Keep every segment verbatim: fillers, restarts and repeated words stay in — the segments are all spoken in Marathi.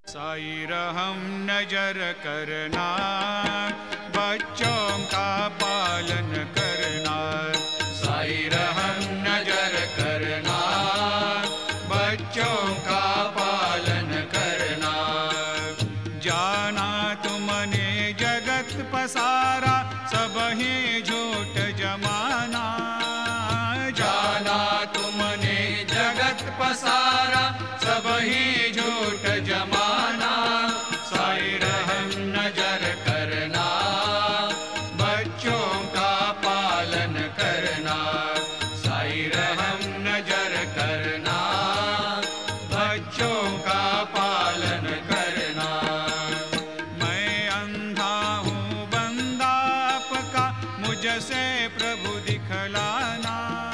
साई रहम नजर करना, बच्चों का पालन करना। साई रहम नजर करना, बच्चों का पालन करना। जाना तुमने जगत पसारा, सब ही झूठ जमाना। जाना तुमने जगत पसारा, सब ही झूठ जमाना। साई रहम नजर करना, बच्चों का पालन करना। साई रहम नजर करना, बच्चों का पालन करना। मैं अंधा हूँ बंदा आपका, मुझसे प्रभु दिखलाना।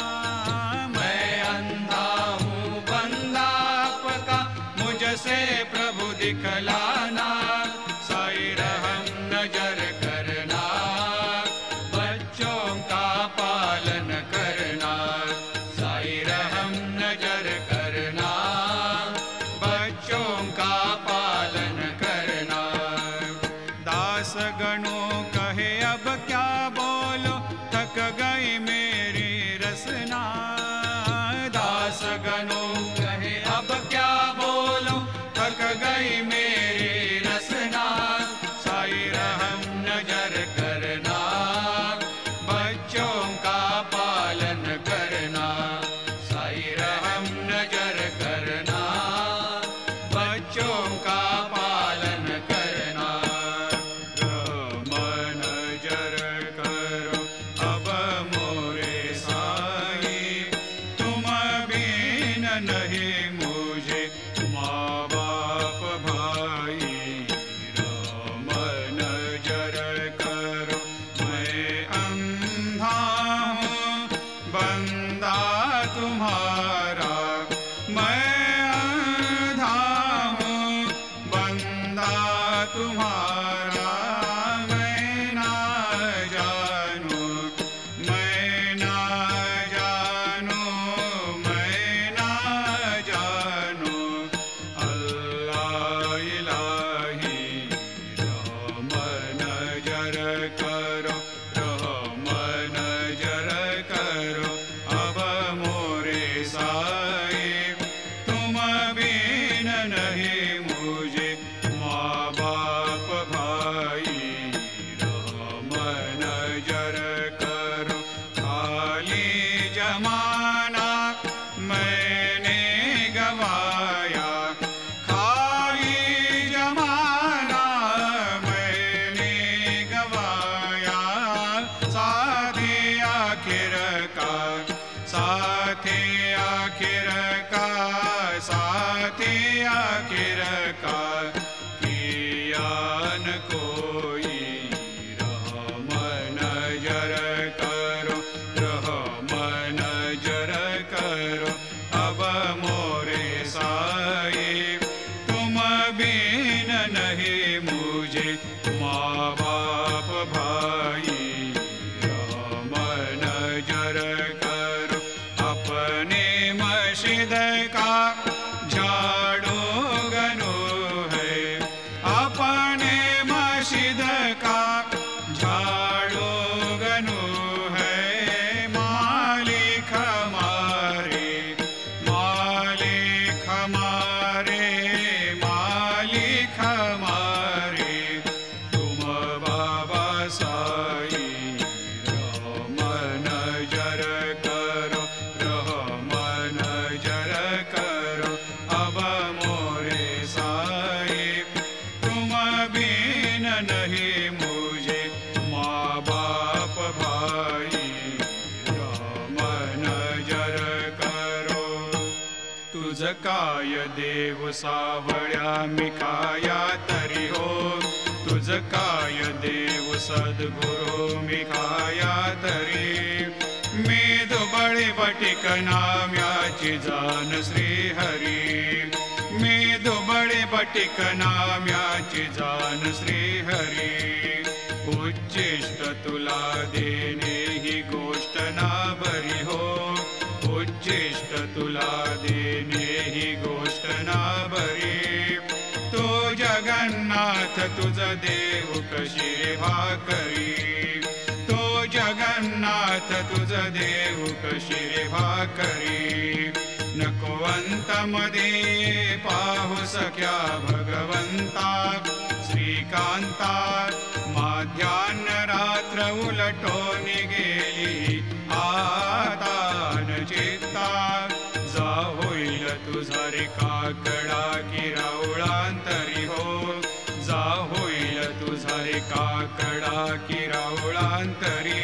मैं अंधा हूँ बंदा आपका, मुझसे प्रभु दिखलाना। साई रहम नजर करना, बच्चों का पालन करना। साई रहम नजर करना, बच्चों का पालन करना। दास गणों कहे अब क्या बोलो, थक गई मेरी रसना। दास गणों कहे अब क्या बोलो, थक गई मेरी रसना। साई रहम नजर करना, बच्चों का पालन करना। साई रहम नजर करना, बच्चों का पालन करना। रहम नजर करो अब मोरे साई, तुम बिन नहीं मुझे माँ बाप भाई। रहम नजर करो मैं अंधा हूँ बंदा तुम्हारा। मैं अंधा हूँ बंदा तुम्हारा। मैं ना जानूं, मैं ना जानूं, मैं ना जानूं अल्लाह इलाही। रहम नजर करो, रहम नजर करो अब मोरे साई। तुम बिन नहीं मुझे माँ बाप भाई। रहम नजर करो खाली जमाना मैंने गवाया। खाली जमाना मैंने गवाया। साथी आखिर का, साथी आखिर का, साथी आखिर का किया न कोई। रहम नजर करो, रहम नजर करो अब मोरे साई। तुम बिन नहीं मुझे माँ बाप भाई। रहम नजर करो अपने मस्जिद का झाड़ू गनो है। अपने मस्जिद का झाड़ू गनो है। मालिक हमारे, मालिक हमारे, मालिक हमारे तुम बाबा साई। रहम नजर करो, रहम नजर करो अब मोरे साई। तुम बिन नहीं मुझे माँ बाप भाई। रहम नजर करो तुझ काय देव सावळ्या मिखाया तरी हो। तुझ काय देव सद्गुरु मिखाया तरी। मी दुबळे बटिक नाम्याची जाण श्री हरी। मी दुबळे बटिक नाम्याची जाण श्री हरी। उच्चिष्ट तुला देणे ही गोष्ट ना बरी हो। उच्चिष्ट तुला देणे ही गोष्ट ना बरी। तो जगन्नाथ तुझ देव कशी रे भाकरी, तो जगन्नाथ तुझ देव कशी रे भाकरी. नकोवंत मध्ये पाहू सख्या भगवंता, श्रीकांता माध्यान्ह रात्र उलटून गेली आता न चित्ता. जा होईल तुझा रे काकडा की राऊळांतरी हो, जा होईल तुझा रे काकडा की राऊळांतरी.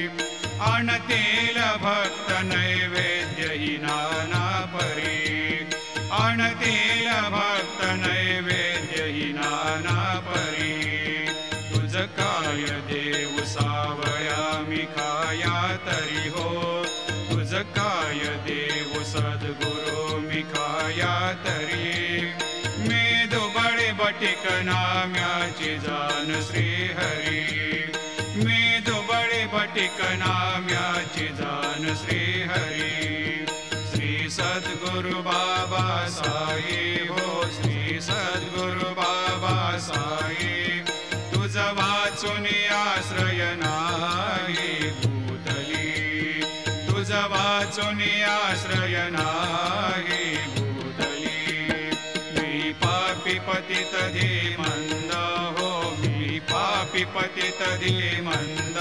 आणतील भक्त नैवेद्य ही नाना परी, आणतील भक्त नैवेद्य ही नाना परी. तुझ काय देव सावळ्या मी खाया तरी हो, तुझ काय देव सद्गुरु मी खाया तरी. मेदो बळे बटिक नाम्याची जाण श्रीहरी, मेदो बळे बटिक नाम्याची जाण श्रीहरी. श्री सद्गुरु बाबा साई हो, श्री सद्गुरु बाबा साई. तुझ वाचून आश्रय नाही भूतली, तुझ वाचून आश्रय नाही भूतली. मी पापी पतित धीमंद हो, मी पापी पतित धीमंद.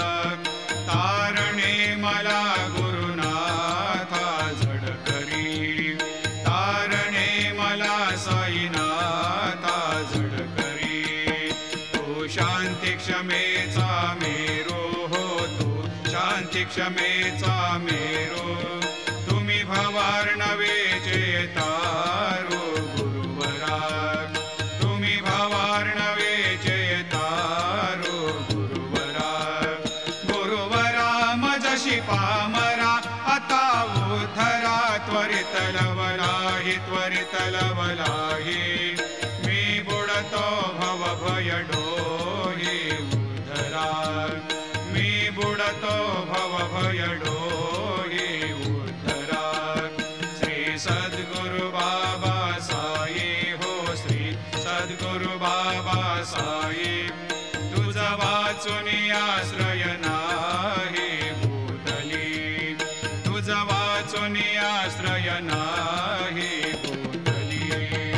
तारणे मला गुरुनाथा झडकरी, तारणे मला साईनाथा झडकरी. तो शांती क्षमेचा मेरो हो, तो शांती क्षमेचा मेरो. तुम्ही भवार्णवेचे तारो गुरुवरा, तुम्ही भवार्णवेचे तारो गुरुवरा. गुरुवरा मजशी पामरा आता उद्धरा, त्वरित लवलाही त्वरित लवलाही. मी बुडतो भव भय डोही उद्धरा, मी बुडतो भव भय डोही उद्धरा. श्री सद्गुरु बाबा साई हो, श्री सद्गुरु बाबा साई. तुझ वाचून आश्रय नाही भूतली, तुझ वाचून आश्रय नाही भूतली.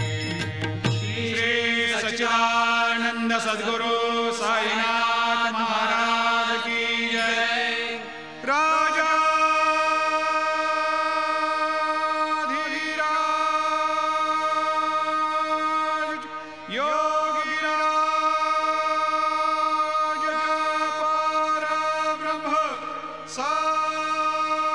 श्री सच्चिदानंद सद्गुरु साईनाथ महाराज की जय. राजा योगीराज परब्रह्म साईनाथ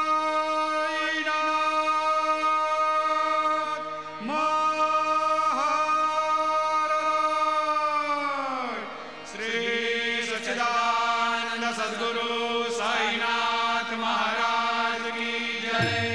महाराज. श्री सच्चिदानंद सद्गुरु साईनाथ महाराज की जय.